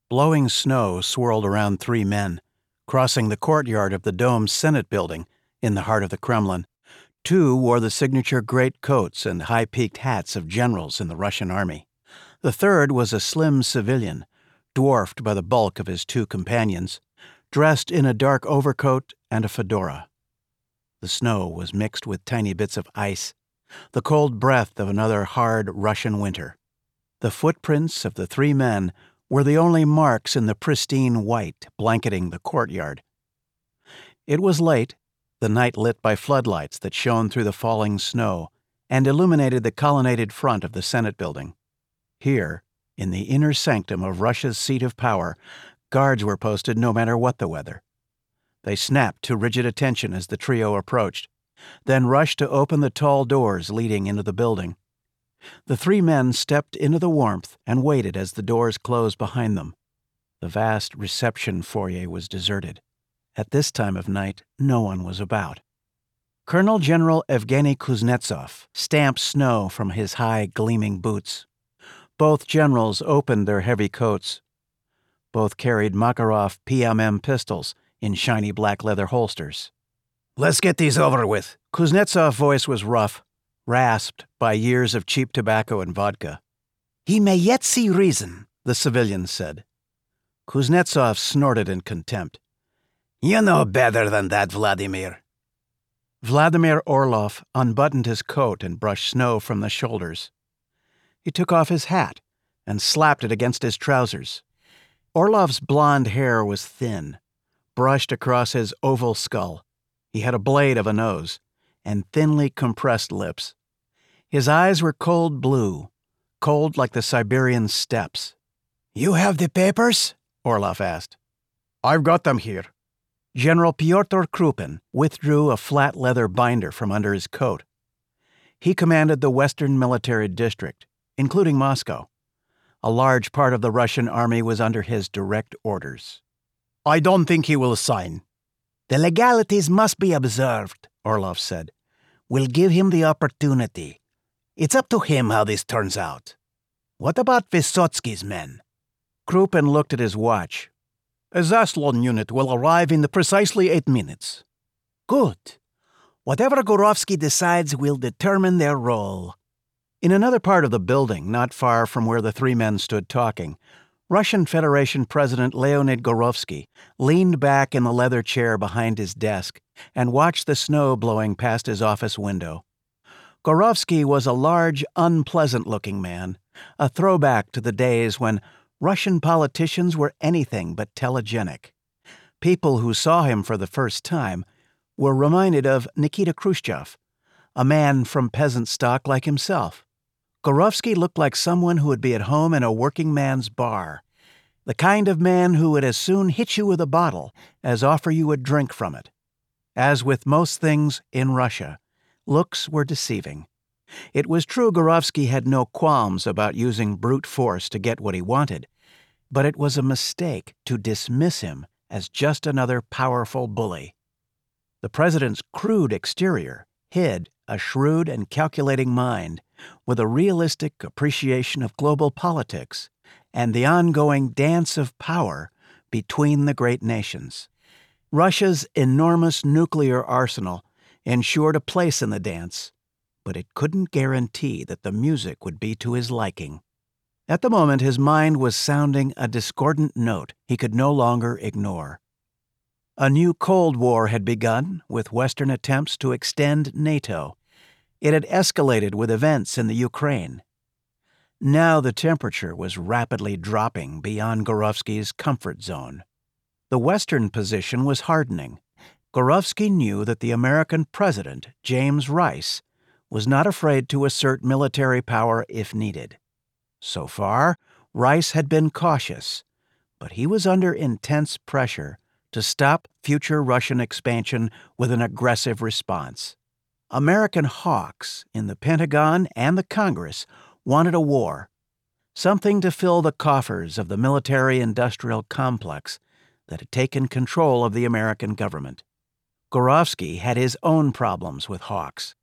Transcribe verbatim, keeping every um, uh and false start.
Blowing snow swirled around three men, crossing the courtyard of the domed Senate building in the heart of the Kremlin. Two wore the signature great coats and high-peaked hats of generals in the Russian army. The third was a slim civilian, dwarfed by the bulk of his two companions, dressed in a dark overcoat and a fedora. The snow was mixed with tiny bits of ice, the cold breath of another hard Russian winter. The footprints of the three men were the only marks in the pristine white blanketing the courtyard. It was late, the night lit by floodlights that shone through the falling snow and illuminated the colonnaded front of the Senate building. Here, in the inner sanctum of Russia's seat of power, guards were posted no matter what the weather. They snapped to rigid attention as the trio approached, then rushed to open the tall doors leading into the building. The three men stepped into the warmth and waited as the doors closed behind them. The vast reception foyer was deserted. At this time of night, no one was about. Colonel General Evgeny Kuznetsov stamped snow from his high, gleaming boots. Both generals opened their heavy coats. Both carried Makarov P M M pistols in shiny black leather holsters. "Let's get these over with." Kuznetsov's voice was rough, rasped by years of cheap tobacco and vodka. "He may yet see reason," the civilian said. Kuznetsov snorted in contempt. "You know better than that, Vladimir." Vladimir Orlov unbuttoned his coat and brushed snow from the shoulders. He took off his hat and slapped it against his trousers. Orlov's blonde hair was thin, brushed across his oval skull. He had a blade of a nose and thinly compressed lips. His eyes were cold blue, cold like the Siberian steppes. "You have the papers?" Orlov asked. "I've got them here." General Pyotr Krupin withdrew a flat leather binder from under his coat. He commanded the Western Military District, including Moscow. A large part of the Russian army was under his direct orders. "I don't think he will sign." "The legalities must be observed," Orlov said. "We'll give him the opportunity. It's up to him how this turns out. What about Vysotsky's men?" Krupin looked at his watch. "A Zaslon unit will arrive in precisely eight minutes." "Good. Whatever Gorovsky decides will determine their role." In another part of the building, not far from where the three men stood talking, Russian Federation President Leonid Gorovsky leaned back in the leather chair behind his desk and watched the snow blowing past his office window. Gorovsky was a large, unpleasant-looking man, a throwback to the days when Russian politicians were anything but telegenic. People who saw him for the first time were reminded of Nikita Khrushchev, a man from peasant stock like himself. Gorovsky looked like someone who would be at home in a working man's bar, the kind of man who would as soon hit you with a bottle as offer you a drink from it. As with most things in Russia, looks were deceiving. It was true Gorovsky had no qualms about using brute force to get what he wanted, but it was a mistake to dismiss him as just another powerful bully. The president's crude exterior hid a shrewd and calculating mind with a realistic appreciation of global politics and the ongoing dance of power between the great nations. Russia's enormous nuclear arsenal ensured a place in the dance, but it couldn't guarantee that the music would be to his liking. At the moment, his mind was sounding a discordant note he could no longer ignore. A new Cold War had begun with Western attempts to extend NATO. It had escalated with events in the Ukraine. Now the temperature was rapidly dropping beyond Gorovsky's comfort zone. The Western position was hardening. Gorovsky knew that the American president, James Rice, was not afraid to assert military power if needed. So far, Rice had been cautious, but he was under intense pressure to stop future Russian expansion with an aggressive response. American hawks in the Pentagon and the Congress wanted a war, something to fill the coffers of the military-industrial complex that had taken control of the American government. Gorovsky had his own problems with hawks.